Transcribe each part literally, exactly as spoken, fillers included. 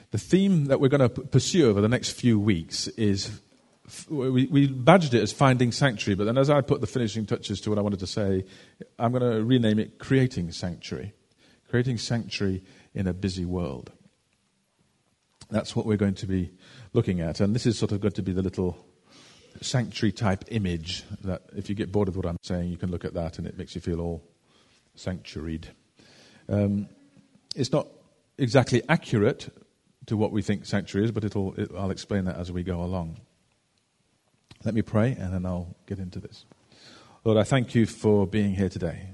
The theme that we're going to p- pursue over the next few weeks is, f- we, we badged it as Finding Sanctuary, but then as I put the finishing touches to what I wanted to say, I'm going to rename it Creating Sanctuary. Creating Sanctuary in a Busy World. That's what we're going to be looking at, and this is sort of going to be the little sanctuary-type image that if you get bored of what I'm saying, you can look at that and it makes you feel all sanctuaried. Um, it's not exactly accurate to what we think sanctuary is, but it'll, it, I'll explain that as we go along. Let me pray, and then I'll get into this. Lord, I thank you for being here today.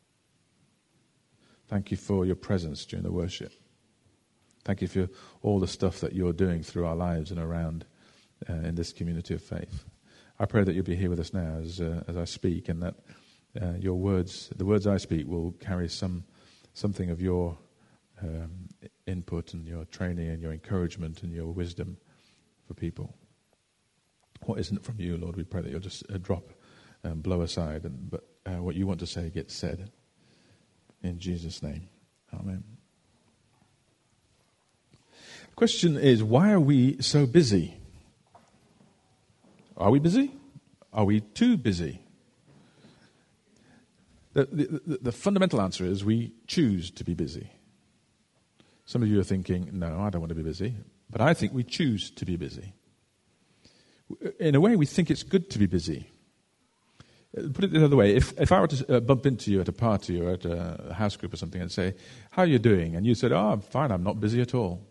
Thank you for your presence during the worship. Thank you for all the stuff that you're doing through our lives and around uh, in this community of faith. I pray that you'll be here with us now as uh, as I speak, and that uh, your words, the words I speak, will carry some something of your um, input and your training and your encouragement and your wisdom for people. What isn't from you, Lord, we pray that you'll just uh, drop and blow aside, and but uh, what you want to say gets said. In Jesus' name, amen. The question is, why are we so busy? Are we busy? Are we too busy? The, the, the fundamental answer is we choose to be busy. Some of you are thinking, no, I don't want to be busy. But I think we choose to be busy. In a way, we think it's good to be busy. Put it the other way, if, if I were to uh, bump into you at a party or at a house group or something and say, how are you doing? And you said, oh, I'm fine, I'm not busy at all.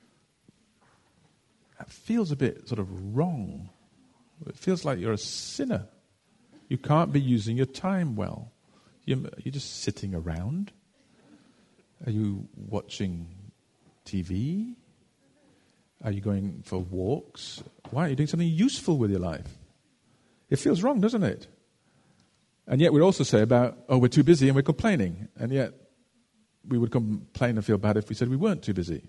That feels a bit sort of wrong. It feels like you're a sinner. You can't be using your time well. You're, you're just sitting around. Are you watching T V? Are you going for walks? Why aren't you doing something useful with your life? It feels wrong, doesn't it? And yet we also say about, oh, we're too busy and we're complaining. And yet we would complain and feel bad if we said we weren't too busy.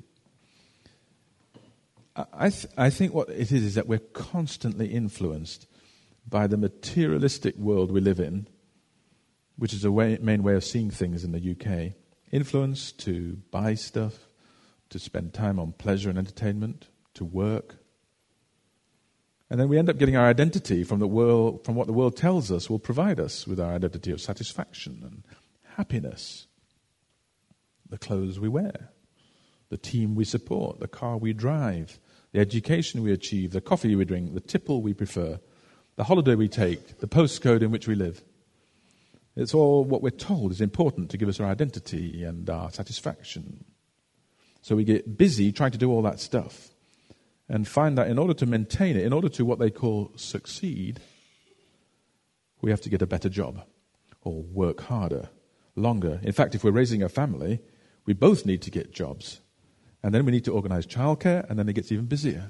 I, th- I think what it is is that we're constantly influenced by the materialistic world we live in, which is a way, main way of seeing things in the U K. Influenced to buy stuff, to spend time on pleasure and entertainment, to work. And then we end up getting our identity from the world, from what the world tells us will provide us with our identity of satisfaction and happiness. The clothes we wear, the team we support, the car we drive, the education we achieve, the coffee we drink, the tipple we prefer, the holiday we take, the postcode in which we live. It's all what we're told is important to give us our identity and our satisfaction. So we get busy trying to do all that stuff and find that in order to maintain it, in order to what they call succeed, we have to get a better job or work harder, longer. In fact, if we're raising a family, we both need to get jobs. And then we need to organize childcare, and then it gets even busier.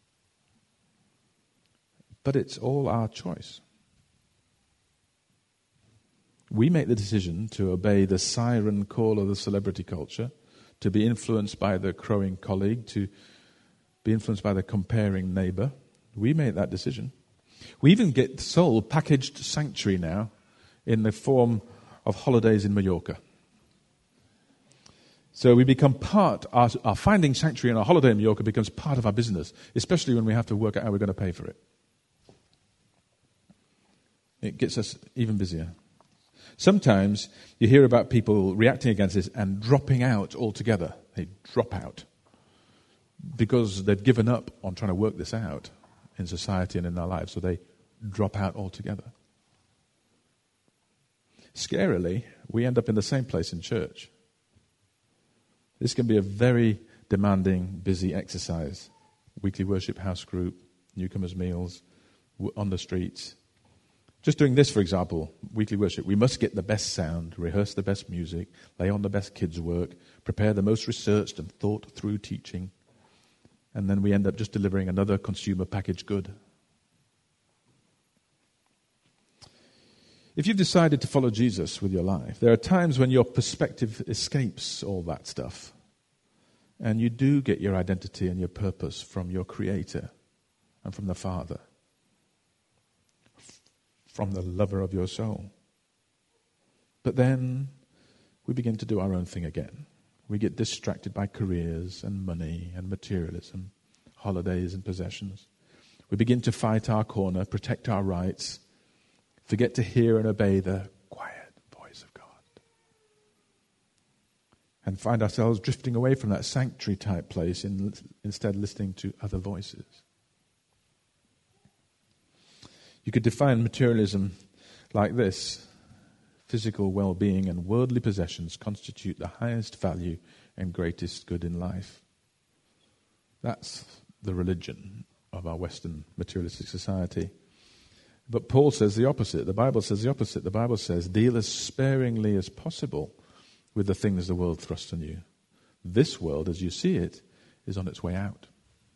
But it's all our choice. We make the decision to obey the siren call of the celebrity culture, to be influenced by the crowing colleague, to be influenced by the comparing neighbor. We make that decision. We even get sold packaged sanctuary now in the form of holidays in Mallorca. So we become part, our, our finding sanctuary and our holiday in Mallorca becomes part of our business, especially when we have to work out how we're going to pay for it. It gets us even busier. Sometimes you hear about people reacting against this and dropping out altogether. They drop out because they've given up on trying to work this out in society and in their lives, so they drop out altogether. Scarily, we end up in the same place in church. This can be a very demanding, busy exercise. Weekly worship house group, newcomers' meals, on the streets. Just doing this, for example, weekly worship, we must get the best sound, rehearse the best music, lay on the best kids' work, prepare the most researched and thought-through teaching, and then we end up just delivering another consumer packaged good. If you've decided to follow Jesus with your life, there are times when your perspective escapes all that stuff, and you do get your identity and your purpose from your Creator and from the Father, from the lover of your soul. But then we begin to do our own thing again. We get distracted by careers and money and materialism, holidays and possessions. We begin to fight our corner, protect our rights, forget to hear and obey the quiet voice of God, and find ourselves drifting away from that sanctuary type place in, instead listening to other voices. You could define materialism like this: physical well-being and worldly possessions constitute the highest value and greatest good in life. That's the religion of our Western materialistic society. But Paul says the opposite. The Bible says the opposite. The Bible says, deal as sparingly as possible with the things the world thrusts on you. This world, as you see it, is on its way out.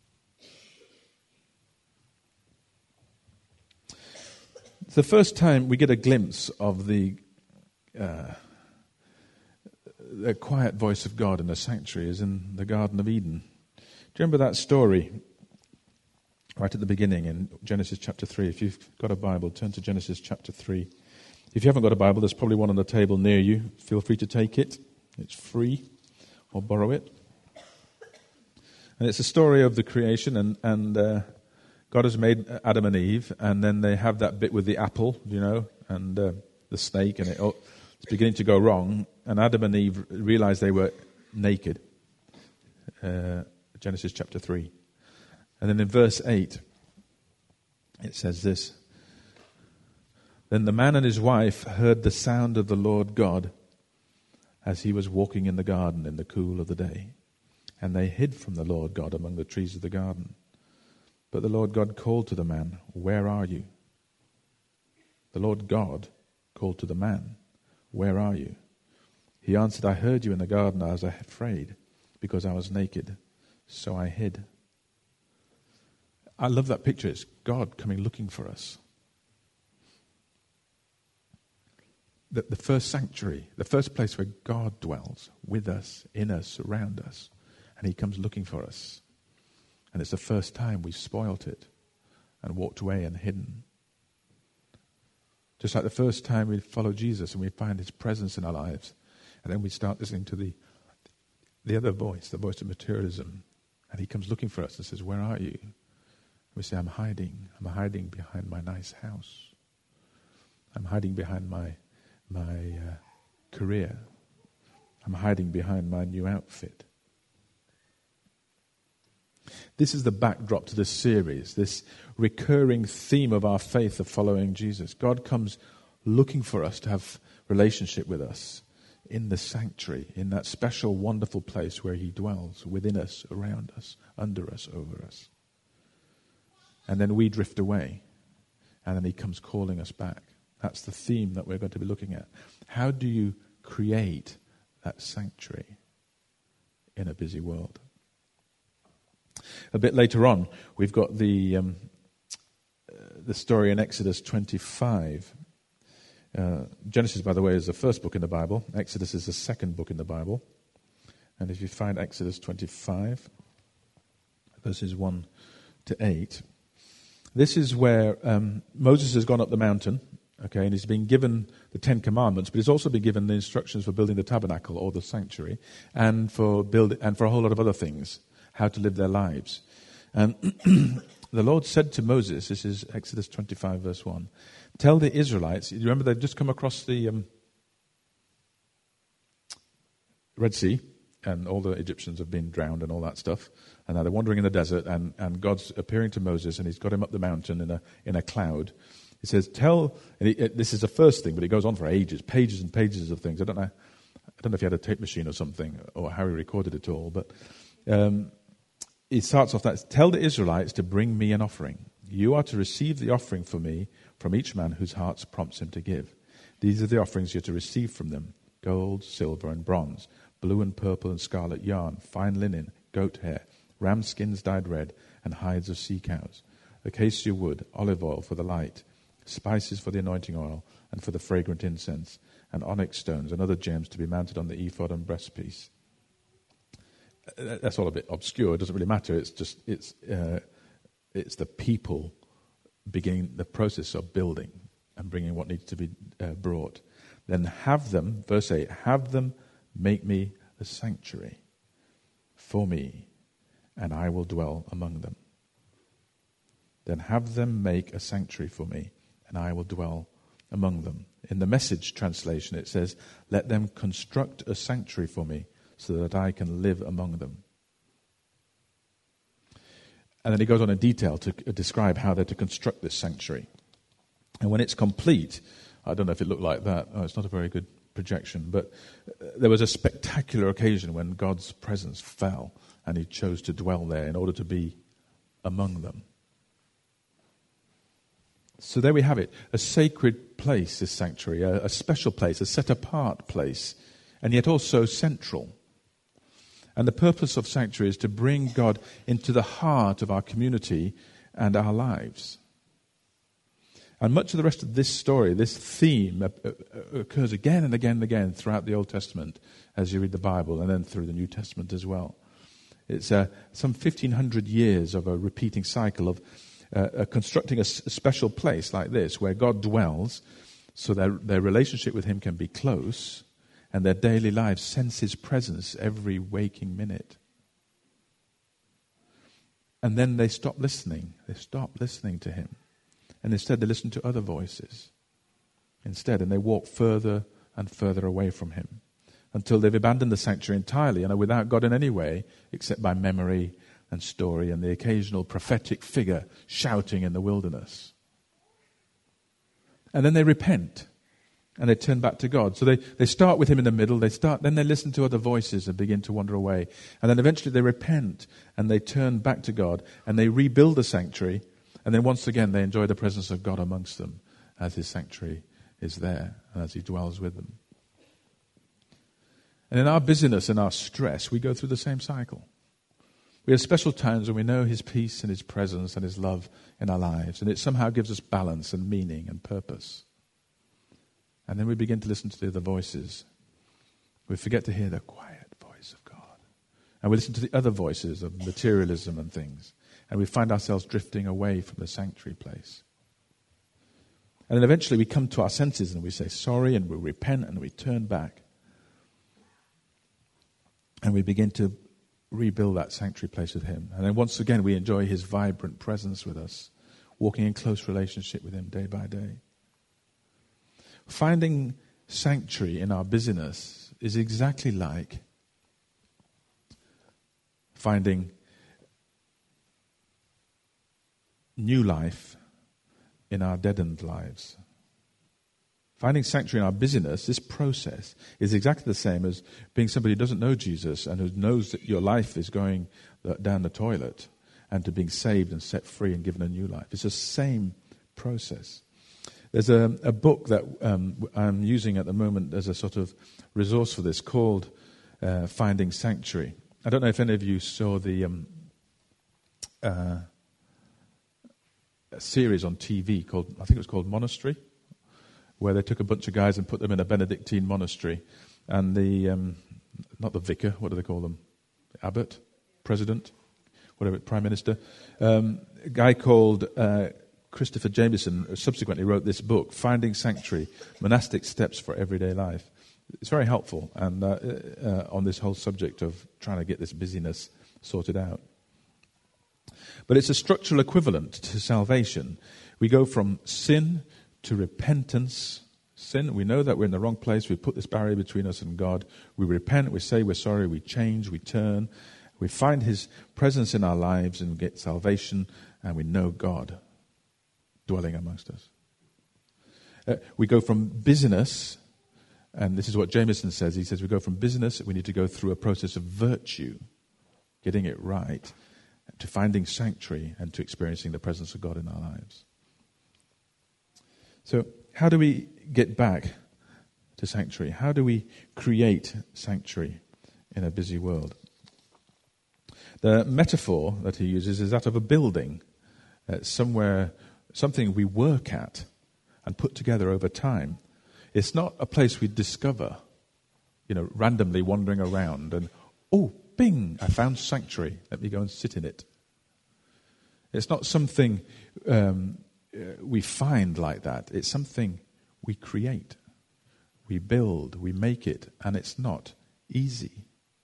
It's the first time we get a glimpse of the, uh, the quiet voice of God in the sanctuary is in the Garden of Eden. Do you remember that story right at the beginning in Genesis chapter three? If you've got a Bible, turn to Genesis chapter three. If you haven't got a Bible, there's probably one on the table near you. Feel free to take it. It's free, or borrow it. And it's a story of the creation, and, and uh, God has made Adam and Eve, and then they have that bit with the apple, you know, and uh, the snake, and it, oh, it's beginning to go wrong. And Adam and Eve realized they were naked. Uh, Genesis chapter three. And then in verse eight, it says this: Then the man and his wife heard the sound of the Lord God as he was walking in the garden in the cool of the day. And they hid from the Lord God among the trees of the garden. But the Lord God called to the man, Where are you? The Lord God called to the man, Where are you? He answered, I heard you in the garden. I was afraid because I was naked, so I hid. I love that picture. It's God coming looking for us. The, the first sanctuary, the first place where God dwells with us, in us, around us. And he comes looking for us. And it's the first time we've spoilt it and walked away and hidden. Just like the first time we follow Jesus and we find his presence in our lives. And then we start listening to the, the other voice, the voice of materialism. And he comes looking for us and says, Where are you? We say, I'm hiding. I'm hiding behind my nice house. I'm hiding behind my my uh, career. I'm hiding behind my new outfit. This is the backdrop to this series, this recurring theme of our faith of following Jesus. God comes looking for us to have relationship with us in the sanctuary, in that special, wonderful place where he dwells, within us, around us, under us, over us. And then we drift away, and then he comes calling us back. That's the theme that we're going to be looking at. How do you create that sanctuary in a busy world? A bit later on, we've got the um, uh, the story in Exodus twenty-five. Uh, Genesis, by the way, is the first book in the Bible. Exodus is the second book in the Bible. And if you find Exodus twenty-five, verses one to eight, this is where um, Moses has gone up the mountain, okay, and he's been given the Ten Commandments, but he's also been given the instructions for building the tabernacle or the sanctuary, and for build and for a whole lot of other things, how to live their lives. And the Lord said to Moses, this is Exodus twenty-five, verse one, tell the Israelites, you remember they've just come across the um, Red Sea, and all the Egyptians have been drowned and all that stuff, and now they're wandering in the desert, and, and God's appearing to Moses, and he's got him up the mountain in a in a cloud. He says, tell, and he, it, this is the first thing, but it goes on for ages, pages and pages of things. I don't know, I don't know if he had a tape machine or something, or how he recorded it all, but um, he starts off that, tell the Israelites to bring me an offering. You are to receive the offering for me from each man whose heart prompts him to give. These are the offerings you're to receive from them: gold, silver, and bronze, blue and purple and scarlet yarn, fine linen, goat hair, ram skins dyed red, and hides of sea cows, acacia wood, olive oil for the light, spices for the anointing oil and for the fragrant incense, and onyx stones and other gems to be mounted on the ephod and breastpiece. That's all a bit obscure. It doesn't really matter. It's just it's uh, it's the people beginning the process of building and bringing what needs to be uh, brought. Then have them, verse eight, have them make me a sanctuary for me, and I will dwell among them. Then have them make a sanctuary for me, and I will dwell among them. In the Message translation it says, let them construct a sanctuary for me so that I can live among them. And then he goes on in detail to describe how they're to construct this sanctuary. And when it's complete, I don't know if it looked like that. Oh, it's not a very good projection. But there was a spectacular occasion when God's presence fell and he chose to dwell there in order to be among them. So there we have it. A sacred place, this sanctuary. A, a special place, a set-apart place. And yet also central. And the purpose of sanctuary is to bring God into the heart of our community and our lives. And much of the rest of this story, this theme, occurs again and again and again throughout the Old Testament as you read the Bible, and then through the New Testament as well. It's uh, some fifteen hundred years of a repeating cycle of uh, constructing a, s- a special place like this where God dwells so their, their relationship with him can be close and their daily lives sense his presence every waking minute. And then they stop listening. They stop listening to him. And instead they listen to other voices. Instead, and they walk further and further away from him until they've abandoned the sanctuary entirely and are without God in any way except by memory and story and the occasional prophetic figure shouting in the wilderness. And then they repent. And they turn back to God. So they, they start with him in the middle. They start, then they listen to other voices and begin to wander away. And then eventually they repent and they turn back to God and they rebuild the sanctuary. And then once again they enjoy the presence of God amongst them as his sanctuary is there and as he dwells with them. And in our busyness and our stress, we go through the same cycle. We have special times when we know his peace and his presence and his love in our lives. And it somehow gives us balance and meaning and purpose. And then we begin to listen to the other voices. We forget to hear the quiet voice of God. And we listen to the other voices of materialism and things. And we find ourselves drifting away from the sanctuary place. And then eventually we come to our senses and we say sorry and we repent and we turn back. And we begin to rebuild that sanctuary place with him. And then once again we enjoy his vibrant presence with us, walking in close relationship with him day by day. Finding sanctuary in our busyness is exactly like finding new life in our deadened lives. Finding sanctuary in our busyness, this process, is exactly the same as being somebody who doesn't know Jesus and who knows that your life is going down the toilet and to being saved and set free and given a new life. It's the same process. There's a, a book that um, I'm using at the moment as a sort of resource for this called uh, Finding Sanctuary. I don't know if any of you saw the um, uh, a series on T V called, I think it was called Monastery, where they took a bunch of guys and put them in a Benedictine monastery. And the, um, not the vicar, what do they call them? The abbot? President? Whatever, Prime Minister? Um, a guy called... Uh, Christopher Jameson subsequently wrote this book, Finding Sanctuary, Monastic Steps for Everyday Life. It's very helpful and uh, uh, on this whole subject of trying to get this busyness sorted out. But it's a structural equivalent to salvation. We go from sin to repentance. Sin, we know that we're in the wrong place. We put this barrier between us and God. We repent, we say we're sorry, we change, we turn. We find his presence in our lives and get salvation, and we know God dwelling amongst us. Uh, we go from busyness, and this is what Jameson says. He says we go from busyness, we need to go through a process of virtue, getting it right, to finding sanctuary and to experiencing the presence of God in our lives. So how do we get back to sanctuary? How do we create sanctuary in a busy world? The metaphor that he uses is that of a building, uh, somewhere... something we work at and put together over time. It's not a place we discover, you know, randomly wandering around and, oh, bing, I found sanctuary. Let me go and sit in it. It's not something um, we find like that. It's something we create. We build, we make it, and it's not easy.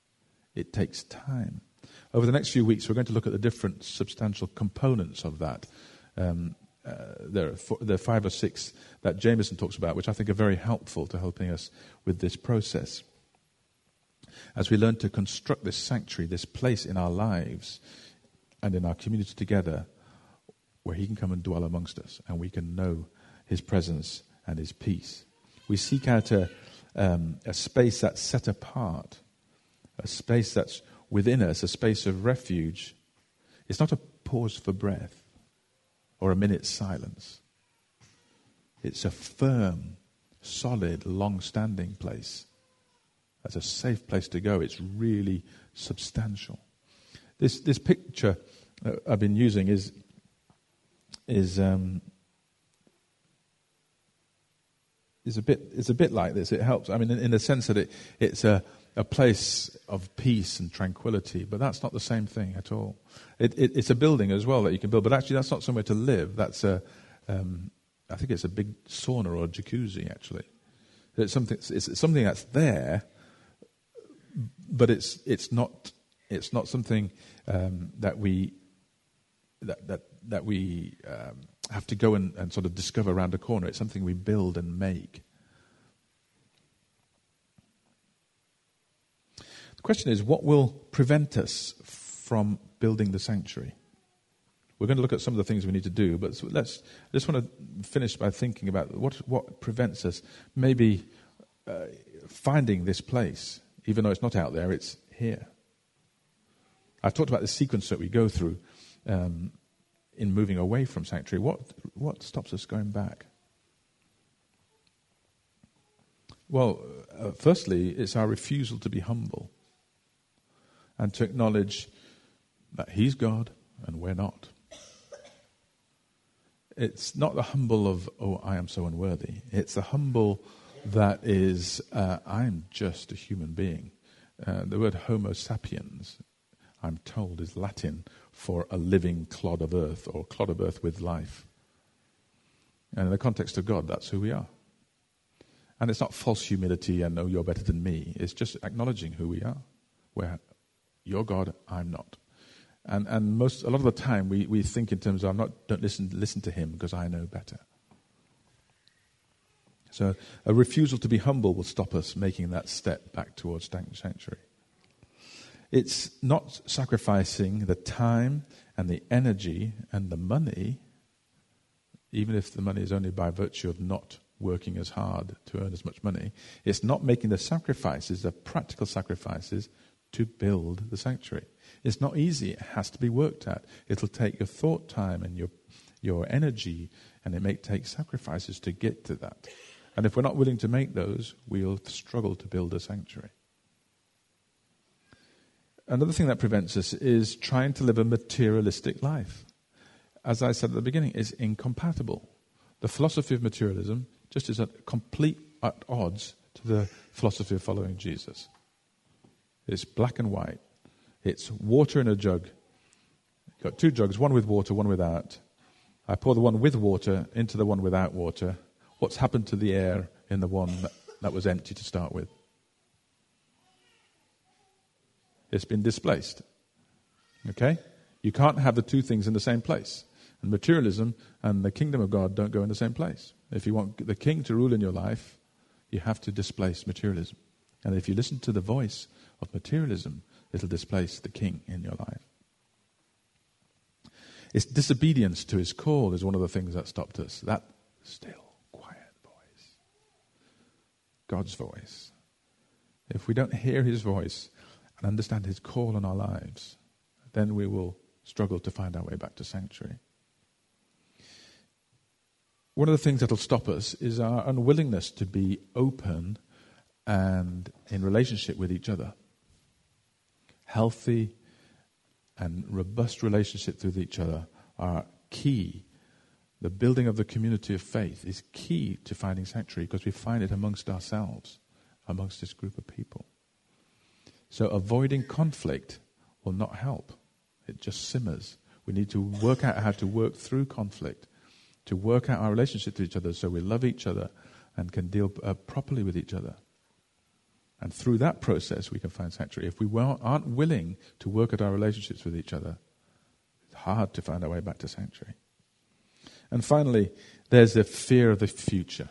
It takes time. Over the next few weeks, we're going to look at the different substantial components of that. Um, uh, there, are four, there are five or six that Jameson talks about, which I think are very helpful to helping us with this process. As we learn to construct this sanctuary, this place in our lives and in our community together where he can come and dwell amongst us and we can know his presence and his peace. We seek out a, um, a space that's set apart, a space that's within us, a space of refuge. It's not a pause for breath or a minute's silence. It's a firm, solid, long-standing place. That's a safe place to go. It's really substantial. This this picture uh, I've been using is is um, is a bit is a bit like this. It helps. I mean, in, in the sense that it it's a a place of peace and tranquility, but that's not the same thing at all. It, it, it's a building as well that you can build, but actually that's not somewhere to live. That's a, um, I think it's a big sauna or a jacuzzi. Actually, it's something. It's something that's there, but it's it's not it's not something um, that we that that that we um, have to go and, and sort of discover around a corner. It's something we build and make. The question is, what will prevent us from building the sanctuary? We're going to look at some of the things we need to do, but let's. I just want to finish by thinking about what what prevents us maybe uh, finding this place, even though it's not out there, it's here. I've talked about the sequence that we go through um, in moving away from sanctuary. What what stops us going back? Well, uh, firstly, it's our refusal to be humble and to acknowledge that he's God and we're not. It's not the humble of, oh, I am so unworthy. It's the humble that is, uh, I'm just a human being. Uh, the word homo sapiens, I'm told, is Latin for a living clod of earth, or clod of earth with life. And in the context of God, that's who we are. And it's not false humility and, oh, you're better than me. It's just acknowledging who we are. We're, you're God, I'm not. And and most a lot of the time we, we think in terms of I'm not don't listen listen to him because I know better. So a refusal to be humble will stop us making that step back towards sanctuary. It's not sacrificing the time and the energy and the money, even if the money is only by virtue of not working as hard to earn as much money. It's not making the sacrifices, the practical sacrifices, to build the sanctuary. It's not easy. It has to be worked at. It'll take your thought time and your your energy, and it may take sacrifices to get to that. And if we're not willing to make those, we'll struggle to build a sanctuary. Another thing that prevents us is trying to live a materialistic life. As I said at the beginning, it's incompatible. The philosophy of materialism just is at complete at odds to the philosophy of following Jesus. It's black and white. It's water in a jug. You've got two jugs, one with water, one without. I pour the one with water into the one without water. What's happened to the air in the one that, that was empty to start with? It's been displaced. Okay? You can't have the two things in the same place. And materialism and the kingdom of God don't go in the same place. If you want the king to rule in your life, you have to displace materialism. And if you listen to the voice of materialism, it'll displace the king in your life. It's disobedience to his call is one of the things that stopped us. That still, quiet voice. God's voice. If we don't hear his voice and understand his call on our lives, then we will struggle to find our way back to sanctuary. One of the things that will stop us is our unwillingness to be open and in relationship with each other. Healthy and robust relationships with each other are key. The building of the community of faith is key to finding sanctuary because we find it amongst ourselves, amongst this group of people. So avoiding conflict will not help. It just simmers. We need to work out how to work through conflict, to work out our relationship to each other so we love each other and can deal uh, properly with each other. And through that process, we can find sanctuary. If we aren't willing to work at our relationships with each other, it's hard to find our way back to sanctuary. And finally, there's the fear of the future.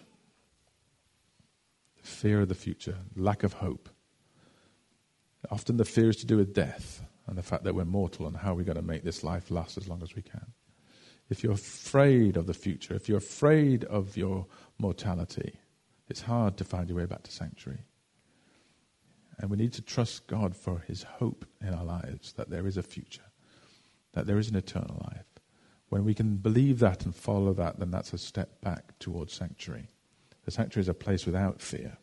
Fear of the future, lack of hope. Often the fear is to do with death and the fact that we're mortal and how we're going to make this life last as long as we can. If you're afraid of the future, if you're afraid of your mortality, it's hard to find your way back to sanctuary. And we need to trust God for his hope in our lives, that there is a future, that there is an eternal life. When we can believe that and follow that, then that's a step back towards sanctuary. The sanctuary is a place without fear.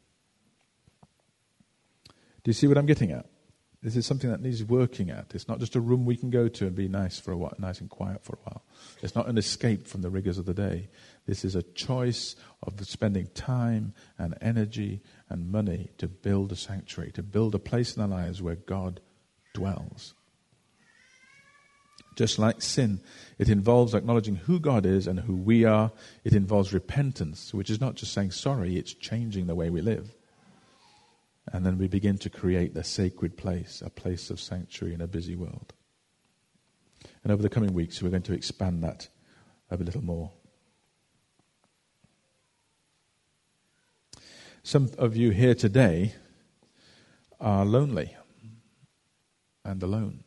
Do you see what I'm getting at? This is something that needs working at. It's not just a room we can go to and be nice for a while, nice and quiet for a while. It's not an escape from the rigors of the day. This is a choice of spending time and energy and money to build a sanctuary, to build a place in our lives where God dwells. Just like sin, it involves acknowledging who God is and who we are. It involves repentance, which is not just saying sorry, it's changing the way we live. And then we begin to create the sacred place, a place of sanctuary in a busy world. And over the coming weeks, we're going to expand that a little more. Some of you here today are lonely and alone.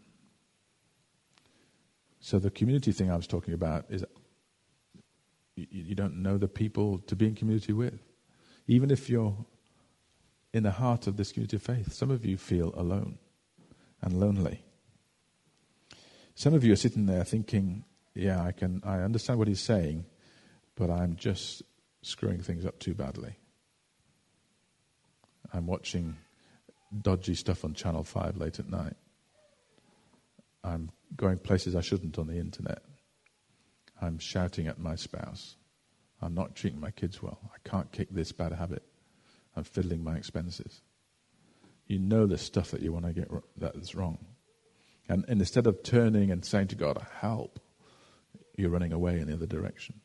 So the community thing I was talking about is you, you don't know the people to be in community with. Even if you're in the heart of this community of faith, some of you feel alone and lonely. Some of you are sitting there thinking, yeah, I can, I understand what he's saying, but I'm just screwing things up too badly. I'm watching dodgy stuff on Channel five late at night. I'm going places I shouldn't on the internet. I'm shouting at my spouse. I'm not treating my kids well. I can't kick this bad habit. I'm fiddling my expenses. You know the stuff that you want to get that is wrong. And, and instead of turning and saying to God, help, you're running away in the other direction.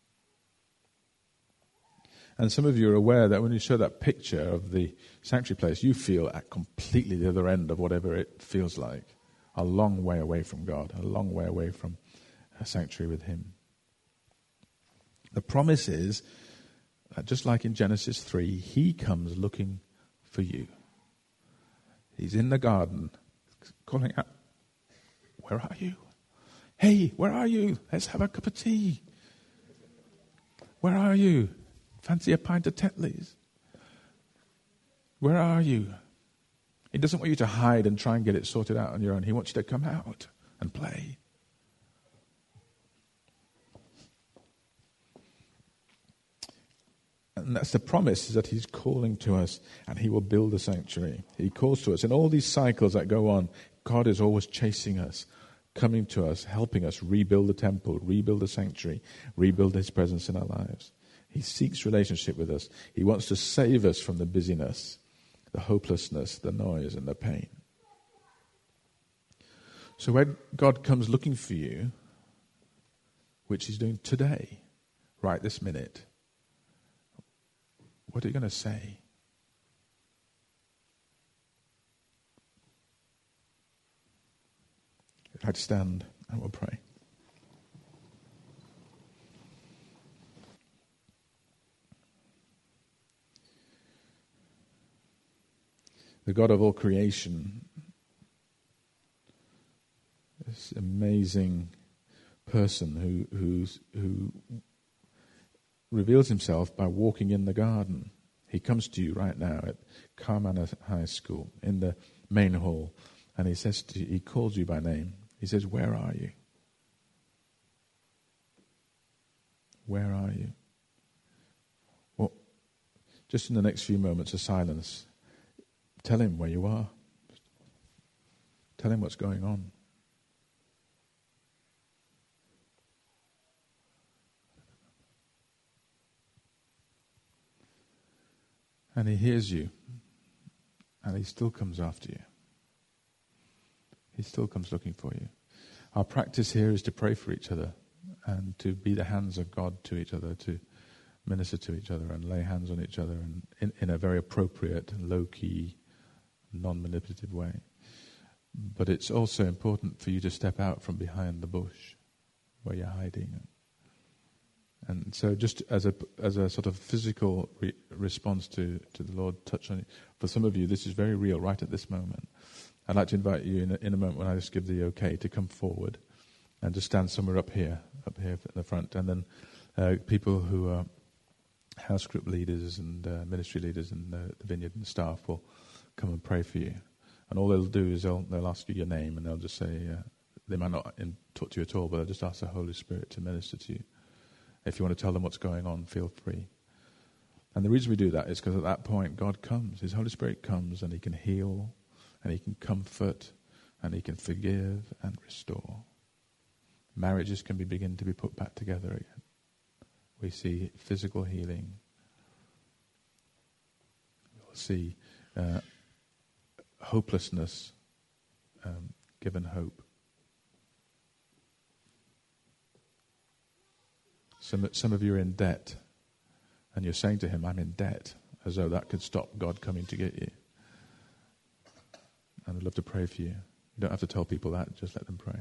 And some of you are aware that when you show that picture of the sanctuary place, you feel at completely the other end of whatever it feels like. A long way away from God, a long way away from a sanctuary with him. The promise is that just like in Genesis three, he comes looking for you. He's in the garden calling out, where are you? Hey, where are you? Let's have a cup of tea. Where are you? Fancy a pint of Tetley's? Where are you? He doesn't want you to hide and try and get it sorted out on your own. He wants you to come out and play. And that's the promise, is that he's calling to us and he will build a sanctuary. He calls to us. In all these cycles that go on, God is always chasing us, coming to us, helping us rebuild the temple, rebuild the sanctuary, rebuild his presence in our lives. He seeks relationship with us. He wants to save us from the busyness, the hopelessness, the noise, and the pain. So when God comes looking for you, which he's doing today, right this minute, what are you going to say? I'd stand and we'll pray. The God of all creation, this amazing person who who's, who reveals himself by walking in the garden. He comes to you right now at Carmana High School in the main hall, and he says to you, he calls you by name. He says, "Where are you? Where are you?" Well, just in the next few moments of silence, tell him where you are. Tell him what's going on. And he hears you. And he still comes after you. He still comes looking for you. Our practice here is to pray for each other and to be the hands of God to each other, to minister to each other and lay hands on each other and in, in a very appropriate, low-key, non-manipulative way. But it's also important for you to step out from behind the bush where you're hiding. And so just as a as a sort of physical re- response to, to the Lord touch on it, for some of you this is very real right at this moment. I'd like to invite you in a, in a moment when I just give the okay to come forward and just stand somewhere up here, up here in the front. And then uh, people who are house group leaders and uh, ministry leaders and uh, the vineyard and staff will come and pray for you. And all they'll do is they'll, they'll ask you your name, and they'll just say, uh, they might not in, talk to you at all, but they'll just ask the Holy Spirit to minister to you. If you want to tell them what's going on, feel free. And the reason we do that is because at that point God comes, His Holy Spirit comes, and He can heal, and He can comfort, and He can forgive and restore. Marriages can be begin to be put back together again. We see physical healing. We'll see uh, hopelessness um, given hope. Some some of you are in debt, and you're saying to Him, I'm in debt, as though that could stop God coming to get you. And I'd love to pray for you. You don't have to tell people that, just let them pray.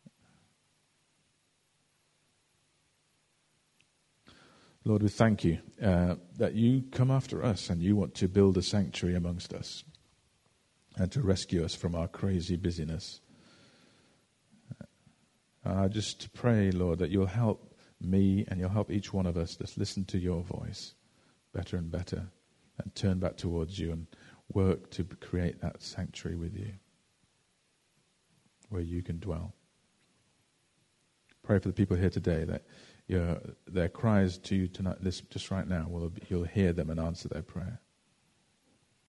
Lord, we thank you uh, that you come after us and you want to build a sanctuary amongst us and to rescue us from our crazy busyness. And I just pray, Lord, that you'll help me and you'll help each one of us just listen to your voice better and better and turn back towards you and work to create that sanctuary with you where you can dwell. Pray for the people here today that your, their cries to you tonight, this, just right now, will you'll hear them and answer their prayer.